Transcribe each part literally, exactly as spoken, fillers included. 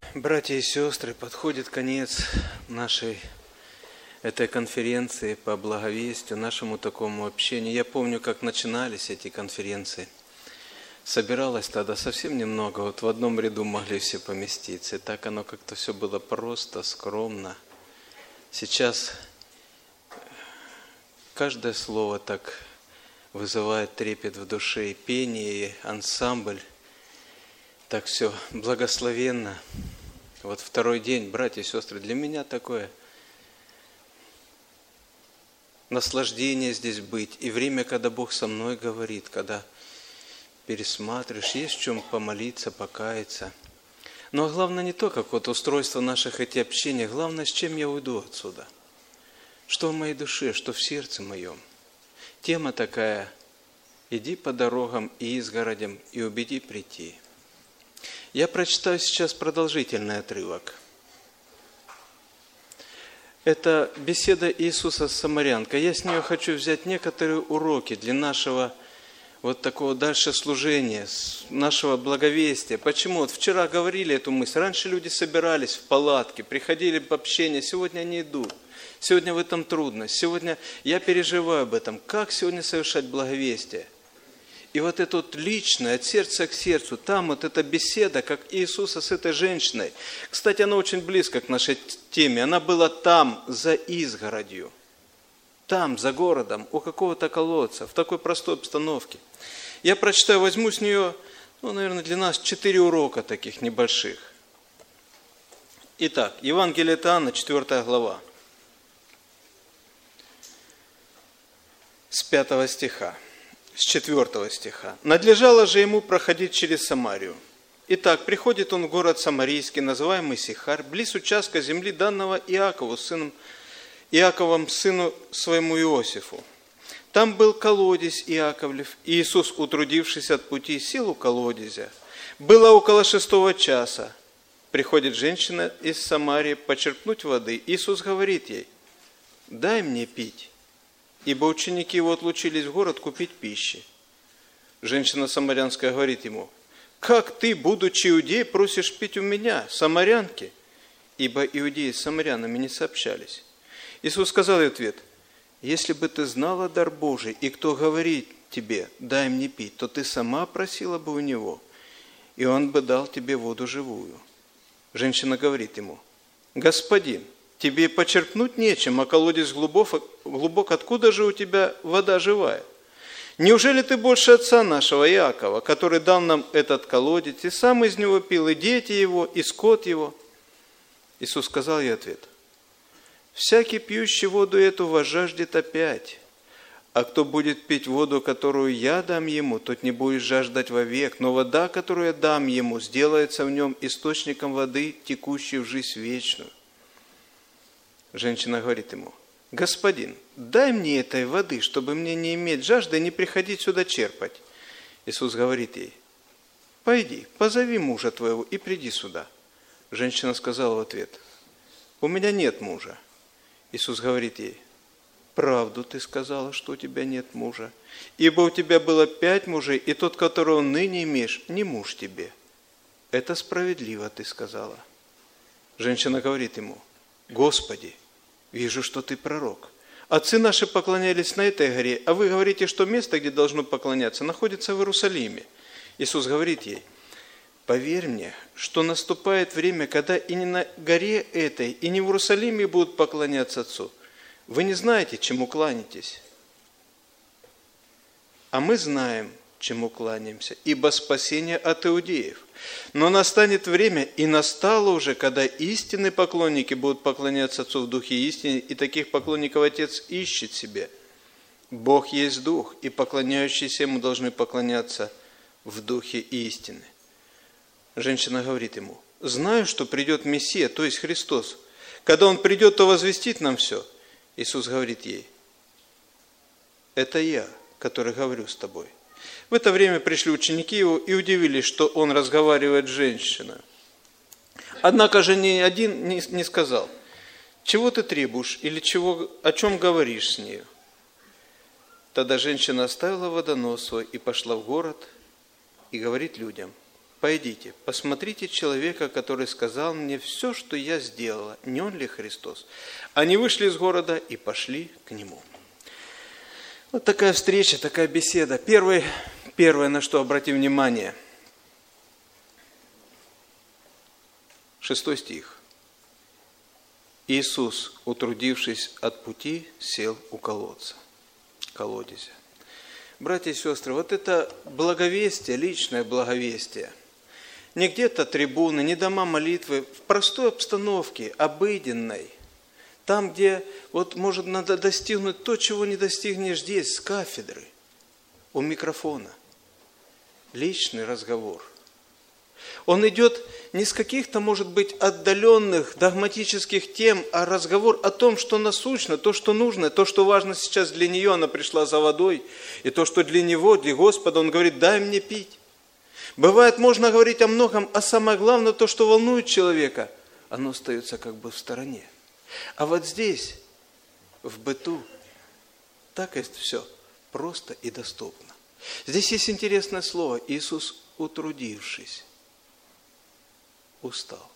Братья и сестры, подходит конец нашей этой конференции по благовестию, нашему такому общению. Я помню, как начинались эти конференции. Собиралось тогда совсем немного, вот в одном ряду могли все поместиться. И так оно как-то все было просто, скромно. Сейчас каждое слово так вызывает трепет в душе, и пение, и ансамбль. Так все благословенно. Вот второй день, братья и сестры, для меня такое наслаждение здесь быть. И время, когда Бог со мной говорит, когда пересматриваешь, есть в чем помолиться, покаяться. Но главное не то, как вот устройство наших этих общений, главное, с чем я уйду отсюда. Что в моей душе, что в сердце моем. Тема такая: иди по дорогам и изгородям и убеди прийти. Я прочитаю сейчас продолжительный отрывок. Это беседа Иисуса с самарянкой. Я с нее хочу взять некоторые уроки для нашего вот такого дальше служения, нашего благовестия. Почему? Вот вчера говорили эту мысль. Раньше люди собирались в палатке, приходили в общение. Сегодня они идут. Сегодня в этом трудность. Сегодня я переживаю об этом. Как сегодня совершать благовестие? И вот это вот личное, от сердца к сердцу, там вот эта беседа, как Иисуса с этой женщиной. Кстати, она очень близко к нашей теме. Она была там, за изгородью. Там, за городом, у какого-то колодца, в такой простой обстановке. Я прочитаю, возьму с нее, ну, наверное, для нас четыре урока таких небольших. Итак, Евангелие от Иоанна, четвёртая глава. С пятого стиха. С четвёртого стиха. «Надлежало же ему проходить через Самарию. Итак, приходит он в город Самарийский, называемый Сихар, близ участка земли, данного Иакову, сыном, Иаковом, сыну своему Иосифу. Там был колодезь Иаковлев, и Иисус, утрудившись от пути, сел у колодезя. Было около шестого часа. Приходит женщина из Самарии почерпнуть воды. Иисус говорит ей: дай мне пить. Ибо ученики его отлучились в город купить пищи. Женщина самарянская говорит ему: как ты, будучи иудей, просишь пить у меня, самарянки? Ибо иудеи с самарянами не сообщались. Иисус сказал ей в ответ: если бы ты знала дар Божий, и кто говорит тебе: дай мне пить, то ты сама просила бы у него, и он бы дал тебе воду живую. Женщина говорит ему: господин, тебе почерпнуть нечем, а колодец глубок, глубок, откуда же у тебя вода живая? Неужели ты больше отца нашего Иакова, который дал нам этот колодец, и сам из него пил, и дети его, и скот его? Иисус сказал ей ответ: всякий, пьющий воду эту, возжаждет опять. А кто будет пить воду, которую я дам ему, тот не будет жаждать вовек, но вода, которую я дам ему, сделается в нем источником воды, текущей в жизнь вечную. Женщина говорит ему: господин, дай мне этой воды, чтобы мне не иметь жажды и не приходить сюда черпать. Иисус говорит ей: пойди, позови мужа твоего и приди сюда. Женщина сказала в ответ: у меня нет мужа. Иисус говорит ей: правду ты сказала, что у тебя нет мужа, ибо у тебя было пять мужей, и тот, которого ныне имеешь, не муж тебе. Это справедливо ты сказала. Женщина говорит ему: Господи, вижу, что ты пророк. Отцы наши поклонялись на этой горе, а вы говорите, что место, где должно поклоняться, находится в Иерусалиме. Иисус говорит ей: поверь мне, что наступает время, когда и не на горе этой, и не в Иерусалиме будут поклоняться Отцу. Вы не знаете, чему кланяетесь. А мы знаем, чему кланяемся, ибо спасение от иудеев. Но настанет время, и настало уже, когда истинные поклонники будут поклоняться Отцу в Духе истины, и таких поклонников Отец ищет себе. Бог есть Дух, и поклоняющиеся Ему должны поклоняться в Духе истины. Женщина говорит ему: знаю, что придет Мессия, то есть Христос. Когда Он придет, то возвестит нам все. Иисус говорит ей: это я, который говорю с тобой. В это время пришли ученики его и удивились, что он разговаривает с женщиной. Однако же ни один не сказал: чего ты требуешь или чего, о чем говоришь с нею? Тогда женщина оставила водонос свой и пошла в город и говорит людям: пойдите, посмотрите человека, который сказал мне все, что я сделала, не он ли Христос? Они вышли из города и пошли к нему. Вот такая встреча, такая беседа. Первый, первое, на что обратим внимание. Шестой стих. Иисус, утрудившись от пути, сел у колодца, колодезя. Братья и сестры, вот это благовестие, личное благовестие, не где-то трибуны, не дома молитвы, в простой обстановке, обыденной, там, где вот может надо достигнуть то, чего не достигнешь здесь, с кафедры, у микрофона. Личный разговор. Он идет не с каких-то, может быть, отдаленных догматических тем, а разговор о том, что насущно, то, что нужно, то, что важно сейчас для нее, она пришла за водой, и то, что для него, для Господа, он говорит, дай мне пить. Бывает, можно говорить о многом, а самое главное, то, что волнует человека, оно остается как бы в стороне. А вот здесь, в быту, так и все просто и доступно. Здесь есть интересное слово. Иисус, утрудившись, устал.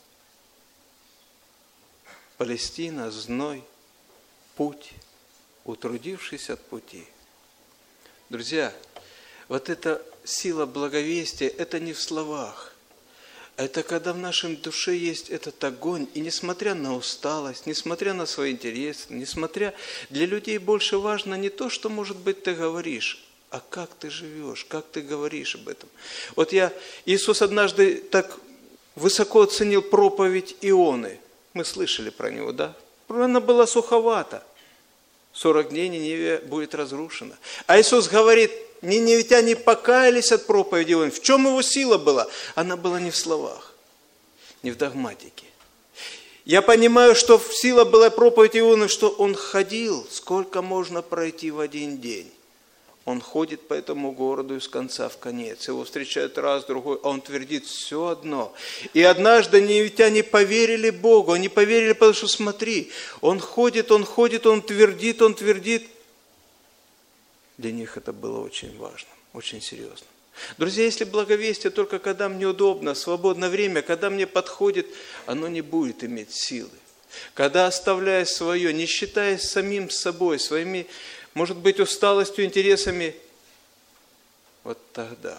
Палестина, зной, путь, утрудившись от пути. Друзья, вот эта сила благовестия, это не в словах. Это когда в нашем душе есть этот огонь, и несмотря на усталость, несмотря на свои интересы, несмотря... Для людей больше важно не то, что, может быть, ты говоришь, а как ты живешь, как ты говоришь об этом. Вот я... Иисус однажды так высоко оценил проповедь Ионы. Мы слышали про него, да? Она была суховата. сорок дней Ниневия будет разрушена. А Иисус говорит... Ниневитяне покаялись от проповеди Ионы. В чем его сила была? Она была не в словах, не в догматике. Я понимаю, что сила была проповеди Ионы, что он ходил, сколько можно пройти в один день. Он ходит по этому городу из конца в конец. Его встречают раз, другой, а он твердит все одно. И однажды ниневитяне поверили Богу. Они поверили, потому что смотри, он ходит, он ходит, он твердит, он твердит. Для них это было очень важно, очень серьезно. Друзья, если благовестие только когда мне удобно, свободное время, когда мне подходит, оно не будет иметь силы. Когда оставляя свое, не считаясь самим собой, своими, может быть, усталостью, интересами, вот тогда.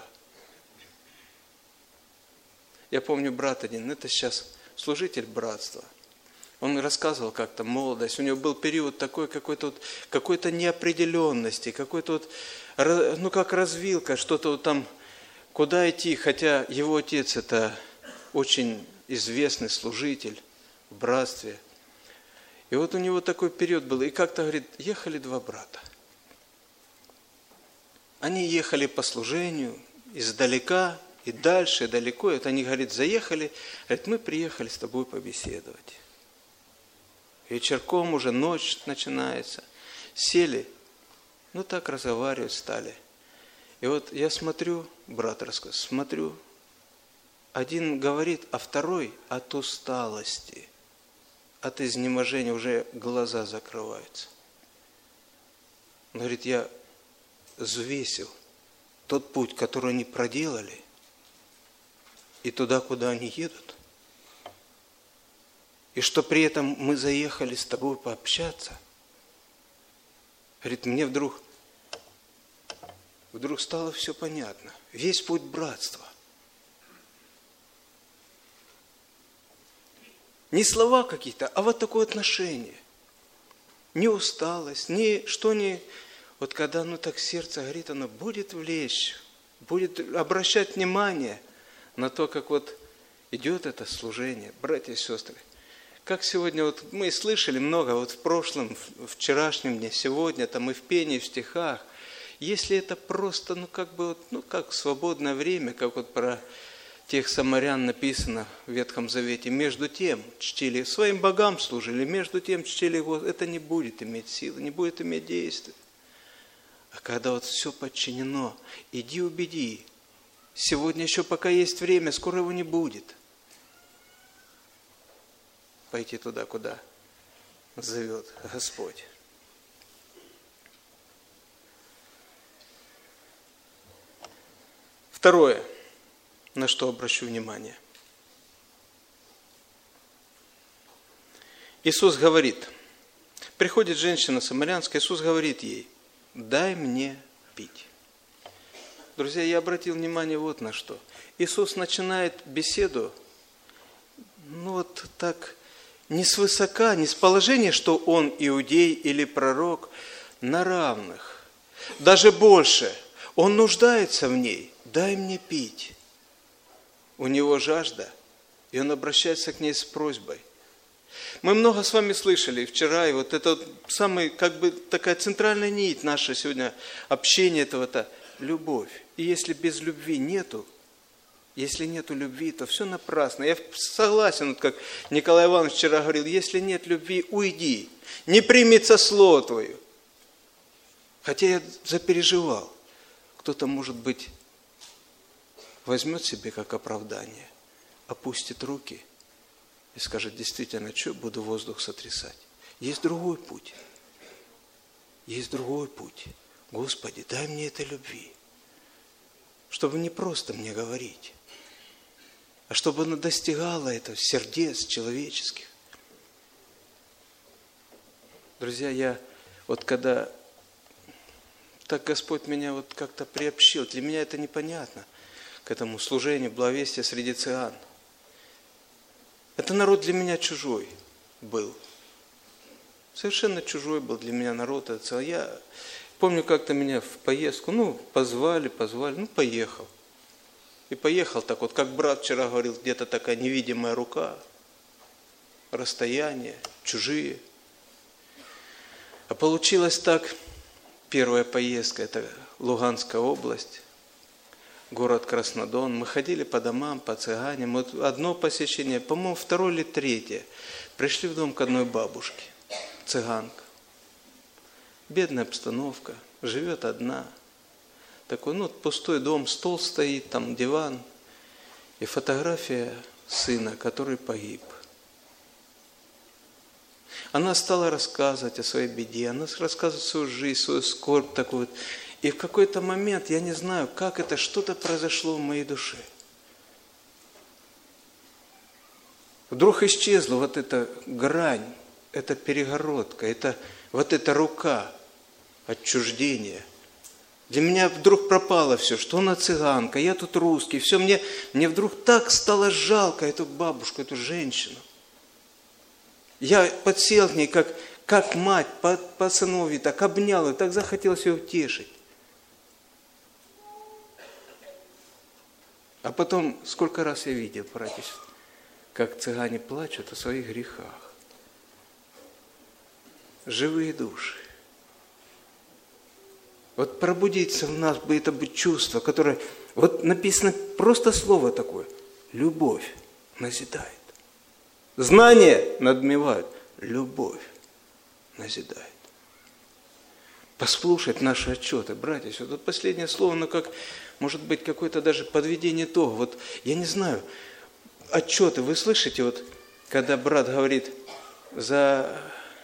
Я помню брат один, это сейчас служитель братства. Он рассказывал как-то молодость, у него был период такой какой-то вот, какой-то неопределенности, какой-то вот, ну как развилка, что-то вот там, куда идти, хотя его отец это очень известный служитель в братстве. И вот у него такой период был, и как-то, говорит, ехали два брата. Они ехали по служению издалека, и дальше, и далеко, и вот они, говорит, заехали, говорит, мы приехали с тобой побеседовать. Вечерком уже ночь начинается. Сели, ну так разговаривать стали. И вот я смотрю, брат рассказывает, смотрю, один говорит, а второй от усталости, от изнеможения уже глаза закрываются. Он говорит, я взвесил тот путь, который они проделали, и туда, куда они едут. И что при этом мы заехали с тобой пообщаться. Говорит, мне вдруг, вдруг стало все понятно. Весь путь братства. Не слова какие-то, а вот такое отношение. Не усталость, не что не... Вот когда оно так сердце горит, оно будет влечь, будет обращать внимание на то, как вот идет это служение. Братья и сестры, как сегодня, вот мы слышали много, вот в прошлом, в вчерашнем дне, сегодня, там и в пении, в стихах, если это просто, ну как бы, вот, ну как свободное время, как вот про тех самарян написано в Ветхом Завете, между тем чтили, своим богам служили, между тем чтили его, это не будет иметь силы, не будет иметь действия. А когда вот все подчинено, иди убеди, сегодня еще пока есть время, скоро его не будет. Пойти туда, куда зовет Господь. Второе. на что обращу внимание. Иисус говорит, приходит женщина самарянская, Иисус говорит ей, дай мне пить. Друзья, я обратил внимание вот на что. Иисус начинает беседу, ну вот так, не свысока, не с положения, что он иудей или пророк, на равных. Даже больше, он нуждается в ней, дай мне пить. У него жажда, и он обращается к ней с просьбой. Мы много с вами слышали вчера, и вот это самая, как бы, такая центральная нить нашего сегодня общения этого-то – любовь. И если без любви нету, если нету любви, то все напрасно. Я согласен, вот как Николай Иванович вчера говорил, если нет любви, уйди, не примется слово твое. Хотя я запереживал, кто-то, может быть, возьмет себе как оправдание, опустит руки и скажет, действительно, что буду воздух сотрясать. Есть другой путь. Есть другой путь. Господи, дай мне этой любви. Чтобы не просто мне говорить, а чтобы она достигала этого сердец человеческих. Друзья, я вот когда так Господь меня вот как-то приобщил, для меня это непонятно, к этому служению, благовестия среди цыган. Это народ для меня чужой был. Совершенно чужой был для меня народ. Я помню, как-то меня в поездку, ну, позвали, позвали, ну, поехал. И поехал так вот, как брат вчера говорил, где-то такая невидимая рука, расстояние, чужие. А получилось так, первая поездка, это Луганская область, город Краснодон. Мы ходили по домам, по цыганям. Вот одно посещение, по-моему, второе или третье. Пришли в дом к одной бабушке, цыганка. Бедная обстановка, живет одна. Такой, ну, пустой дом, стол стоит, там диван. И фотография сына, который погиб. Она стала рассказывать о своей беде, она рассказывает свою жизнь, свою скорбь такую. И в какой-то момент, я не знаю, как это, что-то произошло в моей душе. Вдруг исчезла вот эта грань, эта перегородка, это, вот эта рука отчуждения. Для меня вдруг пропало все, что она цыганка, я тут русский. Все, мне, мне вдруг так стало жалко эту бабушку, эту женщину. Я подсел к ней, как, как мать, по, по сыновьи, так обнял ее, так захотелось ее утешить. А потом, сколько раз я видел, братья, как цыгане плачут о своих грехах. Живые души. Вот пробудиться в нас бы это бы чувство, которое, вот написано просто слово такое, любовь назидает. Знания надмевают, любовь назидает. Послушать наши отчеты, братья, вот последнее слово, ну как, может быть, какое-то даже подведение итога. Вот я не знаю, отчеты, вы слышите, вот когда брат говорит за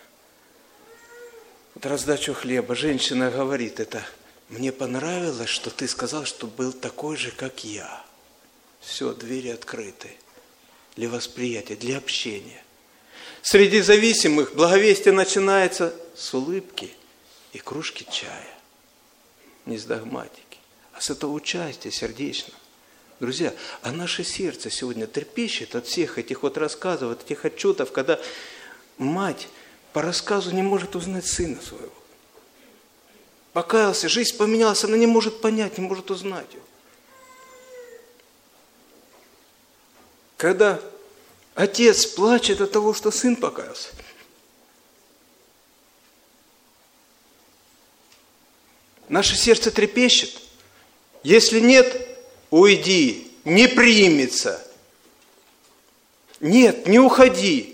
вот раздачу хлеба, женщина говорит это, мне понравилось, что ты сказал, что был такой же, как я. Все, двери открыты для восприятия, для общения. Среди зависимых благовестие начинается с улыбки и кружки чая. Не с догматики, а с этого участия сердечного. Друзья, а наше сердце сегодня трепещет от всех этих вот рассказов, от этих отчетов, когда мать по рассказу не может узнать сына своего. Покаялся, жизнь поменялась, она не может понять, не может узнать его. Когда отец плачет от того, что сын покаялся. Наше сердце трепещет. Если нет, уйди, не примется. Нет, не уходи.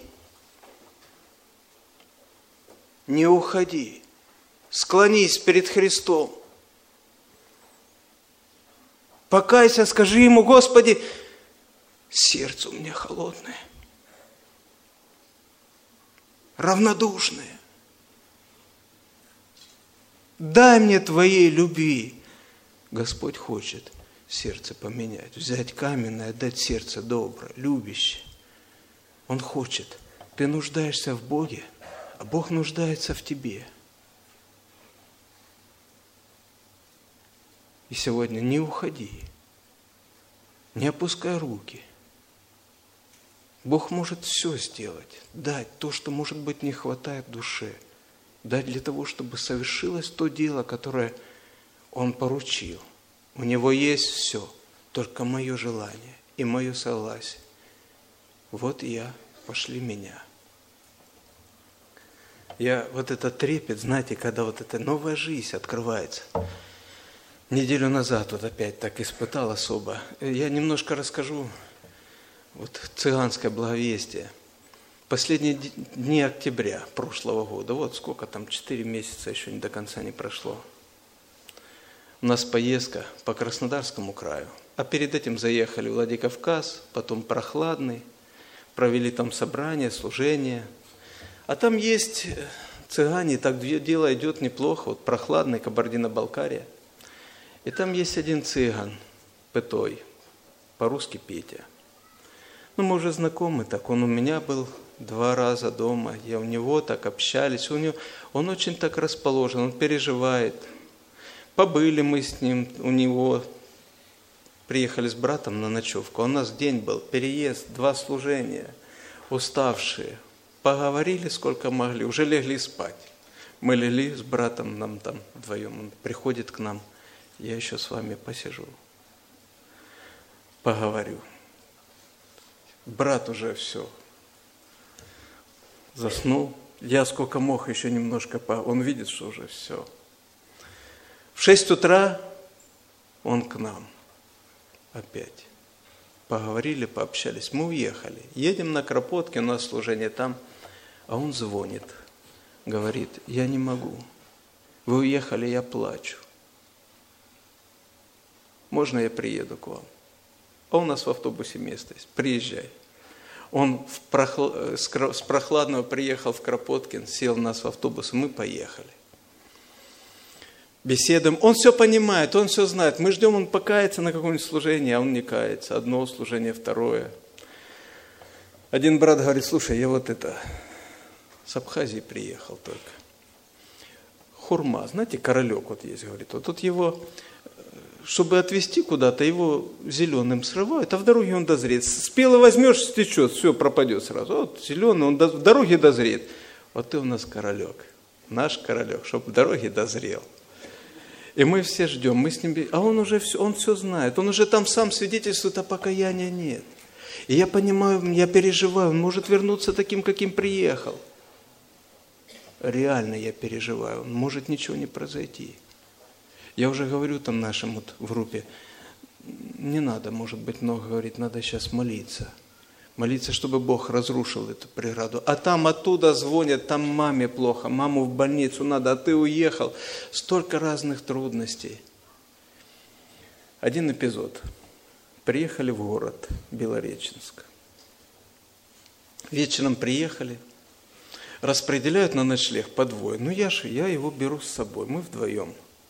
Не уходи. Склонись перед Христом. Покайся, скажи Ему, Господи, сердце у меня холодное, равнодушное. Дай мне Твоей любви. Господь хочет сердце поменять, взять каменное, дать сердце доброе, любящее. Он хочет. Ты нуждаешься в Боге, а Бог нуждается в тебе. И сегодня не уходи, не опускай руки. Бог может все сделать, дать то, что, может быть, не хватает душе, дать для того, чтобы совершилось то дело, которое Он поручил. У Него есть все, только мое желание и мое согласие. Вот я, пошли меня. Я вот этот трепет, знаете, когда вот эта новая жизнь открывается. Неделю назад вот опять так испытал особо. Я немножко расскажу. Вот цыганское благовестие. Последние дни октября прошлого года. Вот сколько там, четыре месяца еще до конца не прошло. У нас поездка по Краснодарскому краю. А перед этим заехали в Владикавказ, потом Прохладный. Провели там собрание, служение. А там есть цыгане, так дело идет неплохо. Вот Прохладный, Кабардино-Балкария. И там есть один цыган, Пытой, по-русски Петя. Ну, мы уже знакомы так, он у меня был два раза дома, я у него так общались, у него, он очень так расположен, он переживает. Побыли мы с ним, у него, приехали с братом на ночевку, у нас день был, переезд, два служения, уставшие. Поговорили сколько могли, уже легли спать. Мы легли с братом, нам там вдвоем, он приходит к нам, я еще с вами посижу, поговорю. Брат уже все, заснул. Я сколько мог еще немножко, по... он видит, что уже все. В шесть утра он к нам опять. Поговорили, пообщались. Мы уехали. Едем на Кропотке, у нас служение там. А он звонит, говорит, я не могу. Вы уехали, я плачу. Можно я приеду к вам? А у нас в автобусе место есть. Приезжай. Он в прохла... с Прохладного приехал в Кропоткин, сел у нас в автобус, и мы поехали. Беседуем. Он все понимает, он все знает. Мы ждем, он покается на какое-нибудь служение, а он не кается. Одно служение, второе. Один брат говорит, слушай, я вот это, с Абхазии приехал только. Хурма, знаете, королек вот есть, говорит. Вот тут его... Чтобы отвезти куда-то, его зеленым срывают, а в дороге он дозреет. Спелый возьмешь, стечет, все, пропадет сразу. Вот зеленый, он в дороге дозреет. Вот ты у нас королек, наш королек, чтобы в дороге дозрел. И мы все ждем, мы с ним... А он уже все, он все знает, он уже там сам свидетельствует, а покаяния нет. И я понимаю, я переживаю, он может вернуться таким, каким приехал. Реально я переживаю, может ничего не произойти. Я уже говорю там нашим вот в группе, не надо, может быть, много говорить, надо сейчас молиться. Молиться, чтобы Бог разрушил эту преграду. А там оттуда звонят, там маме плохо, маму в больницу надо, а ты уехал. Столько разных трудностей. Один эпизод. Приехали в город Белореченск. Вечером приехали, распределяют на ночлег по двое. Ну я же, я его беру с собой, мы вдвоем.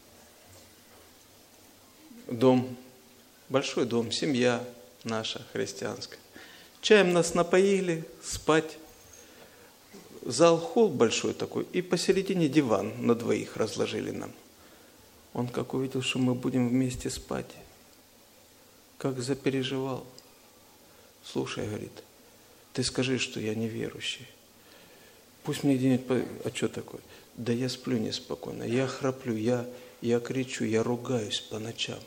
Дом, большой дом, семья наша христианская. Чаем нас напоили, спать. Зал, холл большой такой, и посередине диван на двоих разложили нам. Он как увидел, что мы будем вместе спать, как запереживал. Слушай, говорит, ты скажи, что я неверующий. Пусть мне где-нибудь... А что такое? Да я сплю неспокойно, я храплю, я, я кричу, я ругаюсь по ночам.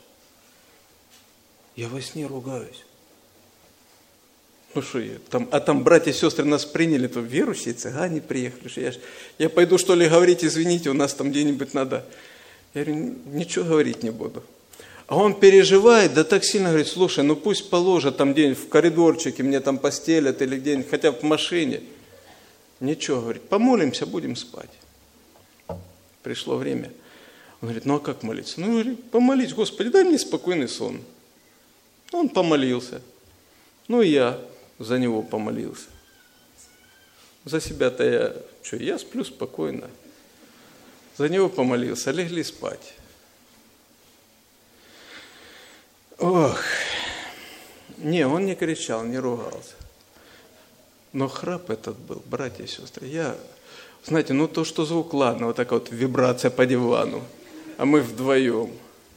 Я во сне ругаюсь. Ну что я, там, а там братья и сестры нас приняли, то верующие цыгане приехали. Что я, я пойду что ли говорить, извините, у нас там где-нибудь надо. Я говорю, ничего говорить не буду. А он переживает, да так сильно говорит, слушай, ну пусть положат там где-нибудь в коридорчике, мне там постелят или где-нибудь, хотя бы в машине. Ничего, говорит, помолимся, будем спать. Пришло время. Он говорит, ну а как молиться? Ну, говорит, помолись, Господи, дай мне спокойный сон. Он помолился. Ну, и я за него помолился. За себя-то я, что, я сплю спокойно. За него помолился, легли спать. Ох, не, он не кричал, не ругался. Но храп этот был, братья и сестры. Я, знаете, ну то, что звук, ладно, вот такая вот вибрация по дивану, а мы вдвоем.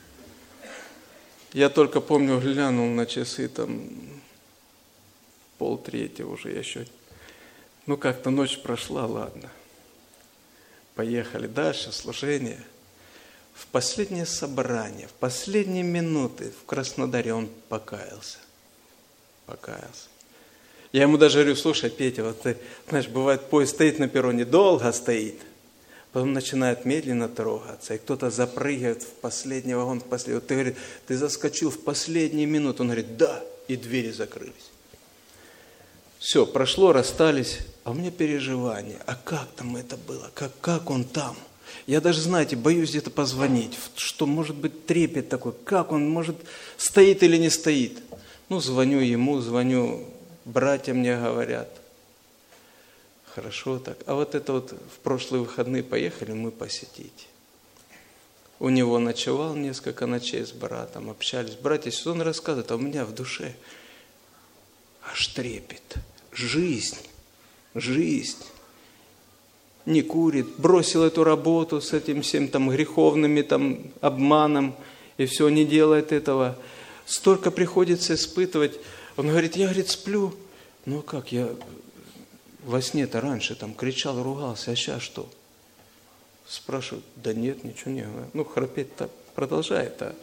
Я только помню, глянул на часы, там полтретьего уже, я еще. Ну как-то ночь прошла, ладно. Поехали дальше, служение. В последнее собрание, в последние минуты в Краснодаре он покаялся. Покаялся. Я ему даже говорю: слушай, Петя, вот ты, знаешь, бывает, поезд стоит на перроне, долго стоит, потом начинает медленно трогаться, и кто-то запрыгивает в последний вагон, в последний. Вот ты, говорит, ты заскочил в последние минуты. Он говорит: да, и двери закрылись. Все, прошло, расстались, а у меня переживание. А как там это было? Как, как он там? Я даже, знаете, боюсь где-то позвонить, что может быть трепет такой, как он, может, стоит или не стоит. Ну, звоню ему, звоню, братья мне говорят. Хорошо так. А вот это вот в прошлые выходные поехали мы посетить. У него ночевал несколько ночей с братом, общались. Братья, он рассказывает, а у меня в душе аж трепет. Жизнь, жизнь. Не курит, бросил эту работу с этим всем там греховными там обманом, и все, не делает этого. Столько приходится испытывать. Он говорит: я, говорит, сплю. Ну как, я во сне-то раньше там кричал, ругался, а сейчас что? Спрашивают: да нет, ничего не говорю. Ну, храпеть-то продолжает, а.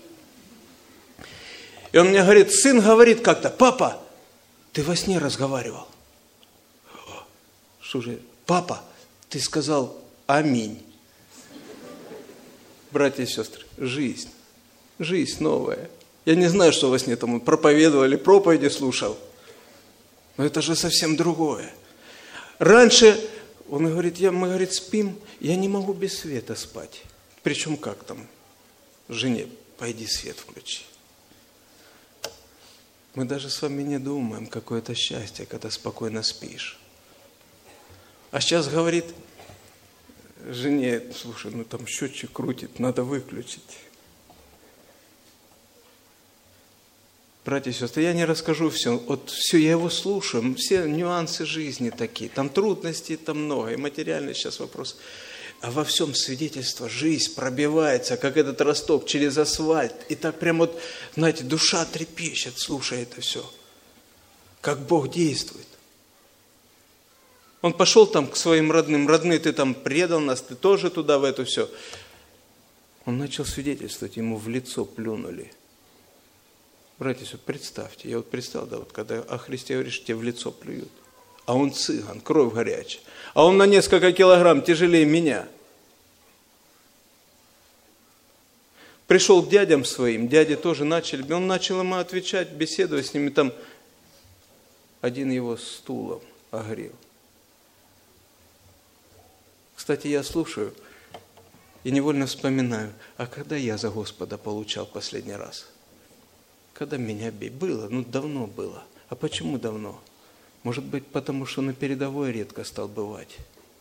И он мне говорит, сын говорит как-то: папа, ты во сне разговаривал. Что же, папа, ты сказал аминь. Братья и сестры, жизнь, жизнь новая. Я не знаю, что во сне там он проповедовал или проповеди слушал, но это же совсем другое. Раньше, он говорит, я, мы, говорит, спим, я не могу без света спать. Причем как там? Жене, пойди свет включи. Мы даже с вами не думаем, какое это счастье, когда спокойно спишь. А сейчас говорит жене: слушай, ну там счетчик крутит, надо выключить. Братья и сестры, я не расскажу все. Вот все, я его слушаю, все нюансы жизни такие. Там трудностей, там много, и материальный сейчас вопрос. А во всем свидетельство, жизнь пробивается, как этот росток через асфальт. И так прям вот, знаете, душа трепещет, слушая это все. Как Бог действует. Он пошел там к своим родным. Родные, ты там предал нас, ты тоже туда, в это все. Он начал свидетельствовать, ему в лицо плюнули. Братья, представьте, я вот представил, да, вот когда о Христе говоришь, тебе в лицо плюют. А он цыган, кровь горячая. А он на несколько килограмм тяжелее меня. Пришел к дядям своим, дяди тоже начали, он начал ему отвечать, беседовать с ними, там один его стулом огрел. Кстати, я слушаю и невольно вспоминаю, а когда я за Господа получал последний раз? Когда меня били? Было, ну давно было. А почему давно? Может быть, потому что на передовой редко стал бывать.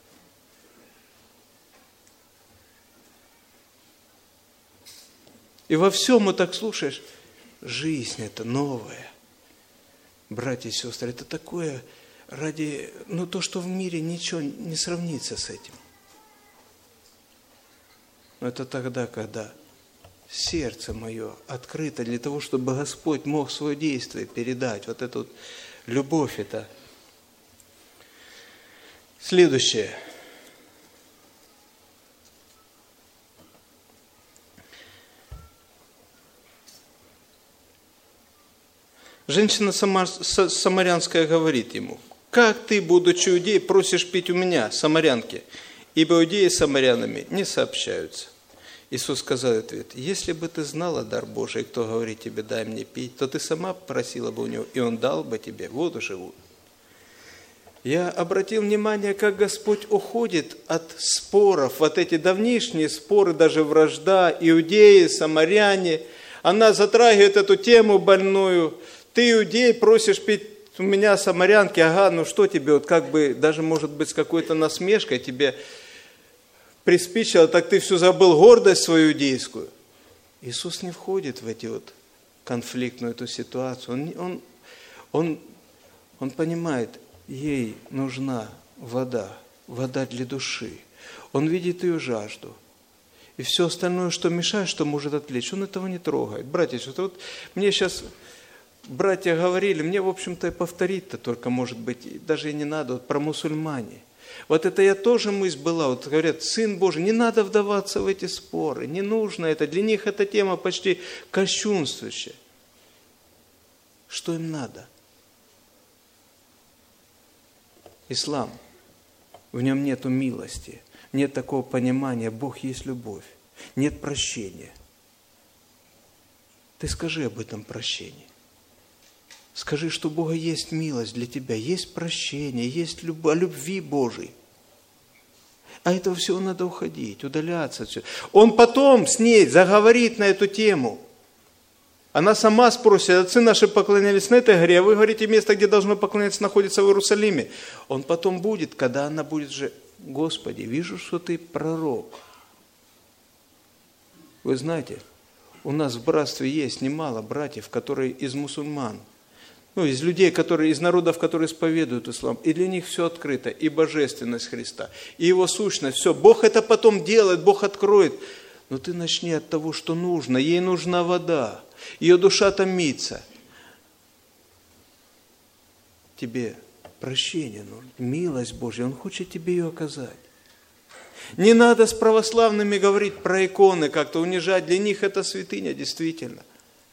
И во всем вот так слушаешь, жизнь это новая. Братья и сестры, это такое ради, ну то, что в мире ничего не сравнится с этим. Но это тогда, когда сердце мое открыто для того, чтобы Господь мог свое действие передать. Вот эту вот любовь это. Следующее. Женщина самарянская говорит ему: как ты, будучи иудеей, просишь пить у меня, самарянки, ибо иудеи с самарянами не сообщаются. Иисус сказал в ответ: если бы ты знала дар Божий, кто говорит тебе, дай мне пить, то ты сама просила бы у него, и он дал бы тебе воду живую. Я обратил внимание, как Господь уходит от споров, вот эти давнишние споры, даже вражда, иудеи, самаряне. Она затрагивает эту тему больную. Ты, иудей, просишь пить у меня, самарянки, ага, ну что тебе, вот как бы, даже может быть с какой-то насмешкой тебе приспичило, так ты все забыл гордость свою иудейскую. Иисус не входит в эти вот конфликтную эту ситуацию. Он, он, он, он понимает, ей нужна вода, вода для души. Он видит ее жажду. И все остальное, что мешает, что может отвлечь, он этого не трогает. Братья, вот, вот мне сейчас братья говорили, мне, в общем-то, и повторить-то только, может быть, даже и не надо, вот про мусульмане. Вот это я тоже мысль была, вот говорят, Сын Божий, не надо вдаваться в эти споры, не нужно это, для них эта тема почти кощунствующая. Что им надо? Ислам, в нем нету милости, нет такого понимания, Бог есть любовь, нет прощения. Ты скажи об этом прощении. Скажи, что у Бога есть милость для тебя, есть прощение, есть любовь, о любви Божией. А этого всего надо уходить, удаляться отсюда. Он потом с ней заговорит на эту тему. Она сама спросит, отцы наши поклонялись на этой горе, а вы говорите, место, где должно поклоняться, находится в Иерусалиме. Он потом будет, когда она будет же, Господи, вижу, что ты пророк. Вы знаете, у нас в братстве есть немало братьев, которые из мусульман, ну, из людей, которые, из народов, которые исповедуют ислам, и для них все открыто, и божественность Христа, и Его сущность, все. Бог это потом делает, Бог откроет. Но ты начни от того, что нужно. Ей нужна вода, ее душа томится. Тебе прощение нужно, милость Божья, Он хочет тебе ее оказать. Не надо с православными говорить про иконы, как-то унижать, для них это святыня, действительно.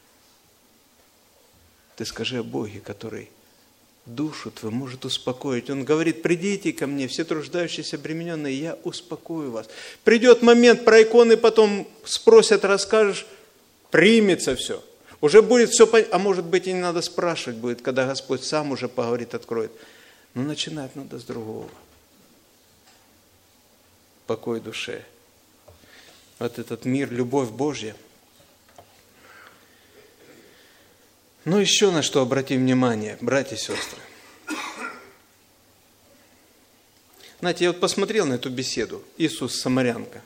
Ты скажи о Боге, который душу твою может успокоить. Он говорит, придите ко мне, все труждающиеся, обремененные, я успокою вас. Придет момент, про иконы потом спросят, расскажешь, примется все. Уже будет все, а может быть и не надо спрашивать будет, когда Господь сам уже поговорит, откроет. Но начинать надо с другого. Покой душе. Вот этот мир, любовь Божья. Но еще на что обратим внимание, братья и сестры. Знаете, я вот посмотрел на эту беседу, Иисус-самарянка.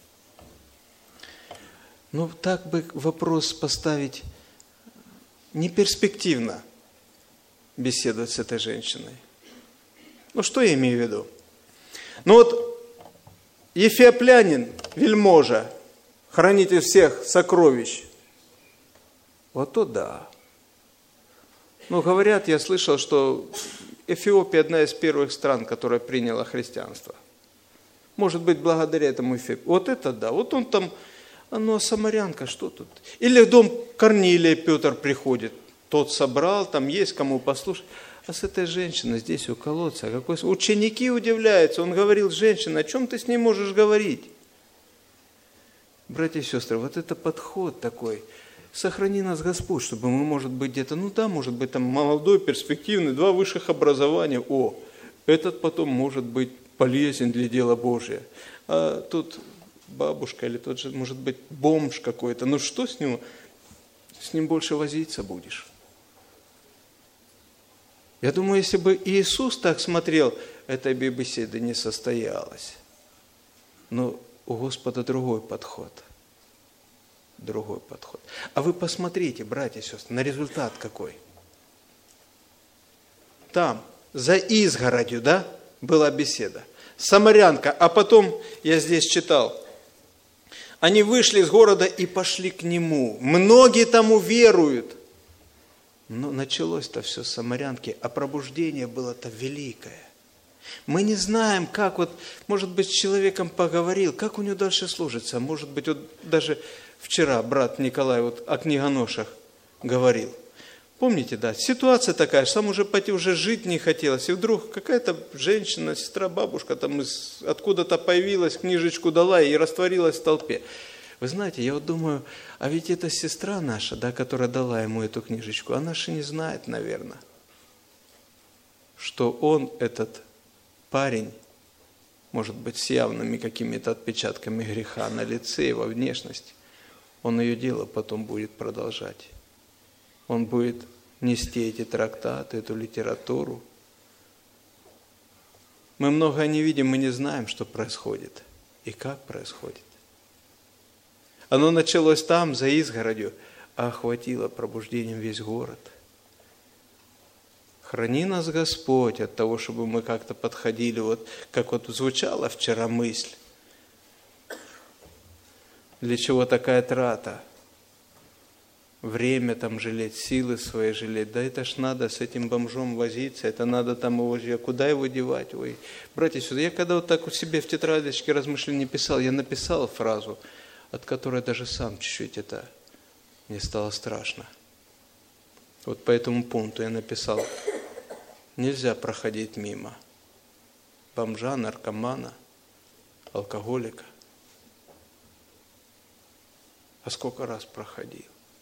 Ну, так бы вопрос поставить не перспективно беседовать с этой женщиной. Ну, что я имею в виду? Ну вот, Ефиоплянин, вельможа, хранитель всех сокровищ, вот то да. Ну, говорят, я слышал, что Эфиопия одна из первых стран, которая приняла христианство. Может быть, благодаря этому Эфиопии. Вот это да, вот он там, ну, а самарянка, что тут? Или в дом Корнилия Петр приходит, тот собрал, там есть кому послушать. А с этой женщиной здесь у колодца, какой... ученики удивляются, он говорил, женщина, о чем ты с ней можешь говорить? Братья и сестры, вот это подход такой. Сохрани нас, Господь, чтобы мы, может быть, где-то, ну да, может быть, там молодой, перспективный, два высших образования. О, этот потом может быть полезен для дела Божия. А тут бабушка или тот же, может быть, бомж какой-то. Ну что с ним? С ним больше возиться будешь. Я думаю, если бы Иисус так смотрел, этой беседы не состоялось. Но у Господа другой подход. Другой подход. А вы посмотрите, братья и сестры, на результат какой. Там, за изгородью, да, была беседа. Самарянка, а потом, я здесь читал, они вышли из города и пошли к нему. Многие там уверуют. Но началось-то все с самарянки, а пробуждение было-то великое. Мы не знаем, как вот, может быть, с человеком поговорил, как у него дальше служится. Может быть, вот даже вчера брат Николай вот о книгоношах говорил. Помните, да, ситуация такая, сам уже пойти уже жить не хотелось. И вдруг какая-то женщина, сестра, бабушка там из, откуда-то появилась, книжечку дала и растворилась в толпе. Вы знаете, я вот думаю, а ведь эта сестра наша, да, которая дала ему эту книжечку, она же не знает, наверное, что он, этот парень, может быть, с явными какими-то отпечатками греха на лице и во внешности, он ее дело потом будет продолжать. Он будет нести эти трактаты, эту литературу. Мы многое не видим, мы не знаем, что происходит и как происходит. Оно началось там, за изгородью, а охватило пробуждением весь город. Храни нас, Господь, от того, чтобы мы как-то подходили, вот как вот звучала вчера мысль. Для чего такая трата? Время там жалеть, силы свои жалеть. Да это ж надо с этим бомжом возиться, это надо там его, куда его девать? Ой, братья, сюда. Я когда вот так у себя в тетрадочке размышления писал, я написал фразу, от которой даже сам чуть-чуть это, мне стало страшно. Вот по этому пункту я написал, нельзя проходить мимо бомжа, наркомана, алкоголика. А сколько раз проходил?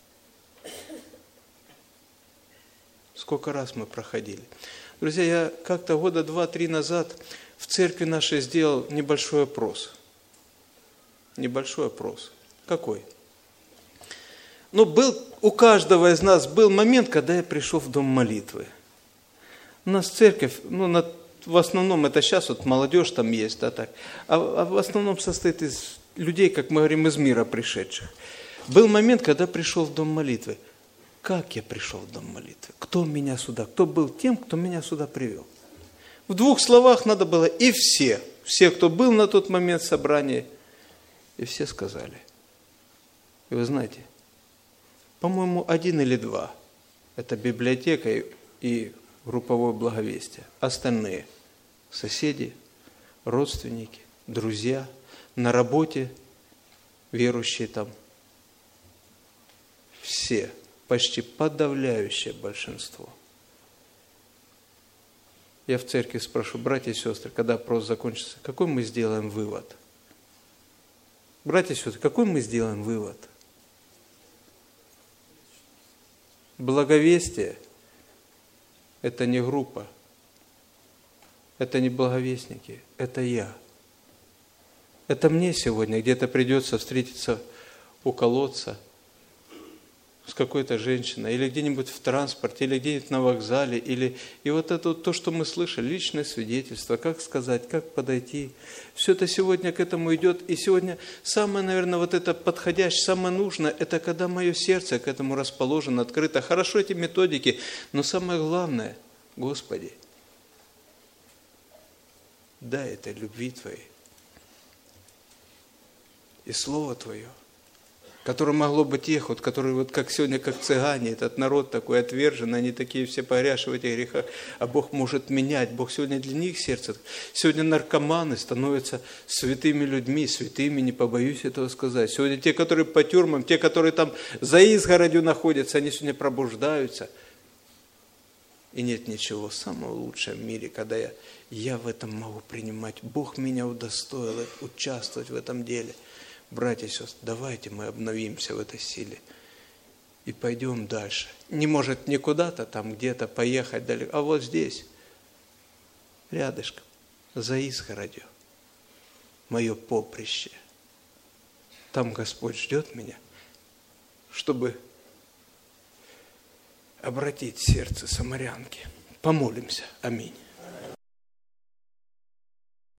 Сколько раз мы проходили? Друзья, я как-то года два-три назад в церкви нашей сделал небольшой опрос. Небольшой опрос. Какой? Ну, был, у каждого из нас был момент, когда я пришел в дом молитвы. У нас церковь, ну, на, в основном это сейчас вот молодежь там есть, да, так, а, а в основном состоит из людей, как мы говорим, из мира пришедших. Был момент, когда пришел в дом молитвы. Как я пришел в дом молитвы? Кто меня сюда? Кто был тем, кто меня сюда привел? В двух словах надо было и все, все, кто был на тот момент в собрании, и все сказали. И вы знаете, по-моему, один или два. Это библиотека и, и групповое благовестие. Остальные соседи, родственники, друзья, на работе верующие там. Все, почти подавляющее большинство. Я в церкви спрошу, братья и сестры, когда опрос закончится, какой мы сделаем вывод? Братья и сестры, какой мы сделаем вывод? Благовестие – это не группа, это не благовестники, это я. Это мне сегодня где-то придется встретиться у колодца с какой-то женщиной, или где-нибудь в транспорте, или где-нибудь на вокзале, или и вот это то, что мы слышали, личное свидетельство, как сказать, как подойти. Все это сегодня к этому идет, и сегодня самое, наверное, вот это подходящее, самое нужное, это когда мое сердце к этому расположено, открыто. Хорошо эти методики, но самое главное, Господи, дай этой любви Твоей и Слово Твое, которое могло быть тех, вот, которые вот как сегодня, как цыгане, этот народ такой отверженный, они такие все погрязшие в этих грехах, а Бог может менять, Бог сегодня для них сердце. Сегодня наркоманы становятся святыми людьми, святыми, не побоюсь этого сказать. Сегодня те, которые по тюрьмам, те, которые там за изгородью находятся, они сегодня пробуждаются. И нет ничего самого лучшего в мире, когда я, я в этом могу принимать. Бог меня удостоил участвовать в этом деле. Братья и сестры, давайте мы обновимся в этой силе и пойдем дальше. Не может не куда-то там где-то поехать далеко, а вот здесь, рядышком, за изгородью, мое поприще. Там Господь ждет меня, чтобы обратить сердце самарянки. Помолимся. Аминь.